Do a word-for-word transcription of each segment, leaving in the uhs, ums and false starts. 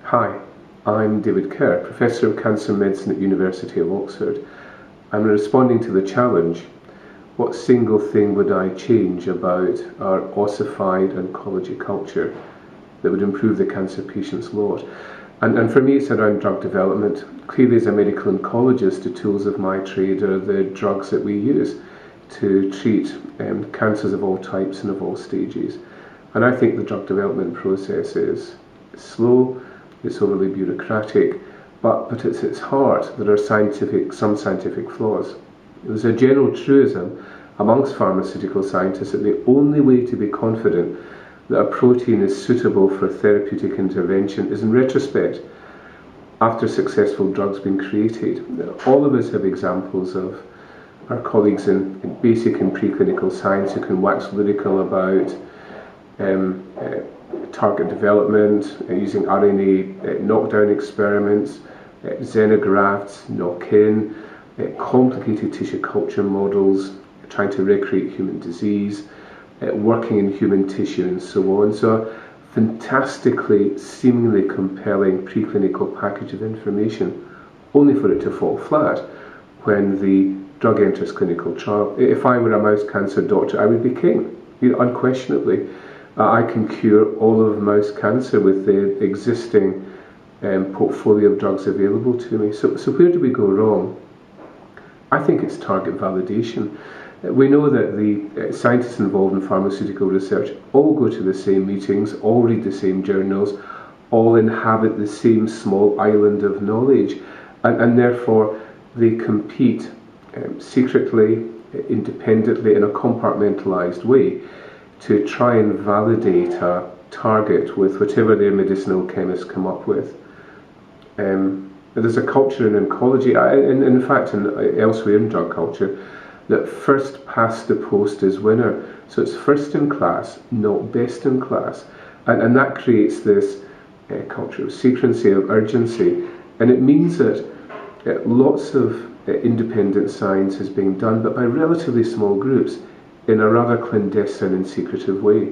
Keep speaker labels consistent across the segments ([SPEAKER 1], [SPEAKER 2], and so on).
[SPEAKER 1] Hi, I'm David Kerr, Professor of Cancer Medicine at University of Oxford. I'm responding to the challenge, what single thing would I change about our ossified oncology culture that would improve the cancer patient's lot? And, and for me it's around drug development. Clearly as a medical oncologist, the tools of my trade are the drugs that we use to treat um, cancers of all types and of all stages. And I think the drug development process is slow, it's overly bureaucratic, but, but at its heart there are scientific, some scientific flaws. There's a general truism amongst pharmaceutical scientists that the only way to be confident that a protein is suitable for therapeutic intervention is in retrospect, after successful drugs being created. All of us have examples of our colleagues in, in basic and preclinical science who can wax lyrical about um, uh, target development, uh, using R N A uh, knockdown experiments, uh, xenografts, knock-in, uh, complicated tissue culture models, trying to recreate human disease, uh, working in human tissue and so on. So a fantastically, seemingly compelling preclinical package of information, only for it to fall flat when the drug enters clinical trial. If I were a mouse cancer doctor, I would be king, you know, unquestionably. Uh, I can cure all of mouse cancer with the existing um, portfolio of drugs available to me. So, so where do we go wrong? I think it's target validation. Uh, we know that the uh, scientists involved in pharmaceutical research all go to the same meetings, all read the same journals, all inhabit the same small island of knowledge, and, and therefore they compete um, secretly, independently, in a compartmentalized way to try and validate a target with whatever their medicinal chemists come up with. Um, there's a culture in oncology, and in, in fact in, elsewhere in drug culture, that first past the post is winner. So it's first in class, not best in class. And, and that creates this uh, culture of secrecy, of urgency. And it means that uh, lots of uh, independent science is being done, but by relatively small groups, in a rather clandestine and secretive way.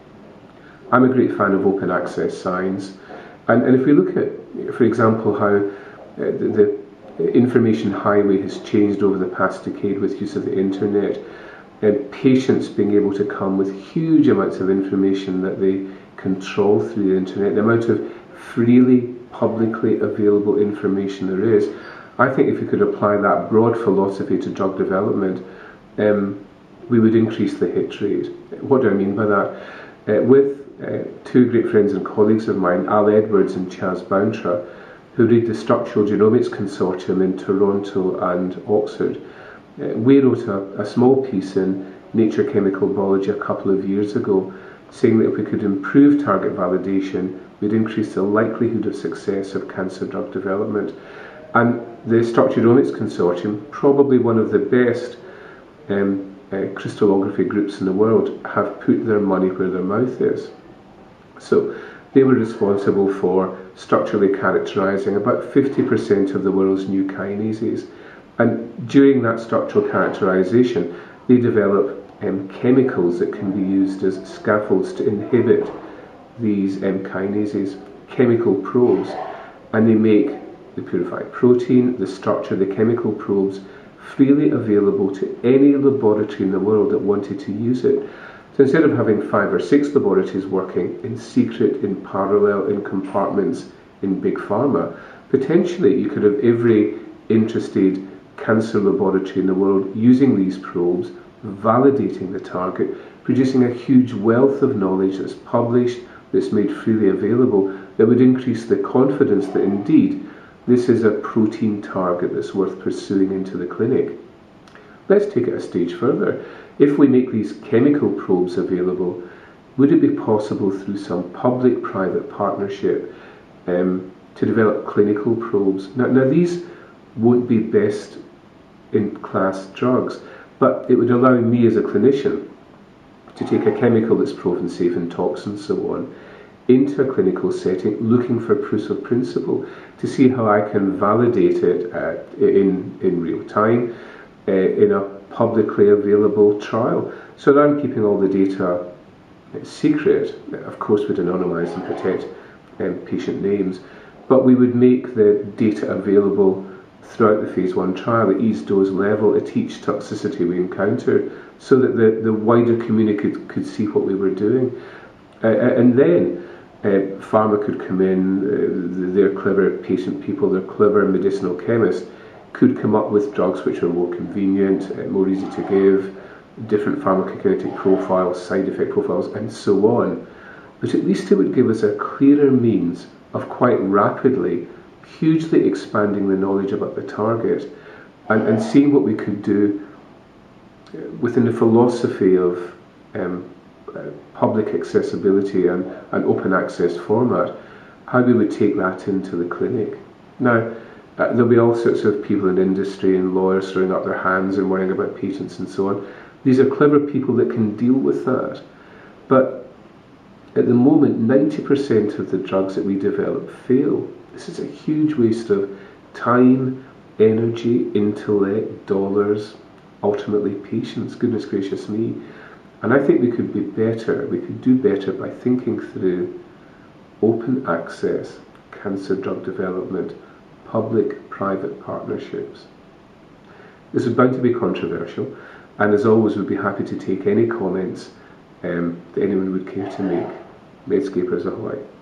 [SPEAKER 1] I'm a great fan of open access science, and, and if we look at, for example, how uh, the, the information highway has changed over the past decade with use of the internet, and patients being able to come with huge amounts of information that they control through the internet, the amount of freely, publicly available information there is, I think if we could apply that broad philosophy to drug development, um, we would increase the hit rate. What do I mean by that? Uh, with uh, two great friends and colleagues of mine, Al Edwards and Chas Bountra, who lead the Structural Genomics Consortium in Toronto and Oxford, uh, we wrote a, a small piece in Nature Chemical Biology a couple of years ago, saying that if we could improve target validation, we'd increase the likelihood of success of cancer drug development. And the Structural Genomics Consortium, probably one of the best um, Uh, crystallography groups in the world, have put their money where their mouth is. So they were responsible for structurally characterizing about fifty percent of the world's new kinases, and during that structural characterization they develop um, chemicals that can be used as scaffolds to inhibit these um, kinases, chemical probes, and they make the purified protein, the structure, the chemical probes freely available to any laboratory in the world that wanted to use it. So instead of having five or six laboratories working in secret, in parallel, in compartments in big pharma, potentially you could have every interested cancer laboratory in the world using these probes, validating the target, producing a huge wealth of knowledge that's published, that's made freely available, that would increase the confidence that indeed this is a protein target that's worth pursuing into the clinic. Let's take it a stage further. If we make these chemical probes available, would it be possible through some public-private partnership um, to develop clinical probes? Now, now these won't be best in class drugs, but it would allow me as a clinician to take a chemical that's proven safe in tox and so on into a clinical setting, looking for proofs of principle to see how I can validate it uh, in, in real time uh, in a publicly available trial. So that I'm keeping all the data secret, of course would anonymise and protect um, patient names, but we would make the data available throughout the phase one trial at each dose level, at each toxicity we encountered, so that the, the wider community could, could see what we were doing. Uh, and then uh, pharma could come in, uh, their clever patient people, their clever medicinal chemists could come up with drugs which are more convenient, uh, more easy to give, different pharmacokinetic profiles, side effect profiles, and so on. But at least it would give us a clearer means of quite rapidly, hugely expanding the knowledge about the target and, and seeing what we could do within the philosophy of um, uh, public accessibility and an open access format, how we would take that into the clinic. Now, uh, there'll be all sorts of people in industry and lawyers throwing up their hands and worrying about patents and so on. These are clever people that can deal with that. But at the moment, ninety percent of the drugs that we develop fail. This is a huge waste of time, energy, intellect, dollars, ultimately patience, goodness gracious me. And I think we could be better, we could do better by thinking through open access, cancer drug development, public-private partnerships. This is bound to be controversial, and as always, we'd be happy to take any comments um, that anyone would care to make. Medscapers ahoy.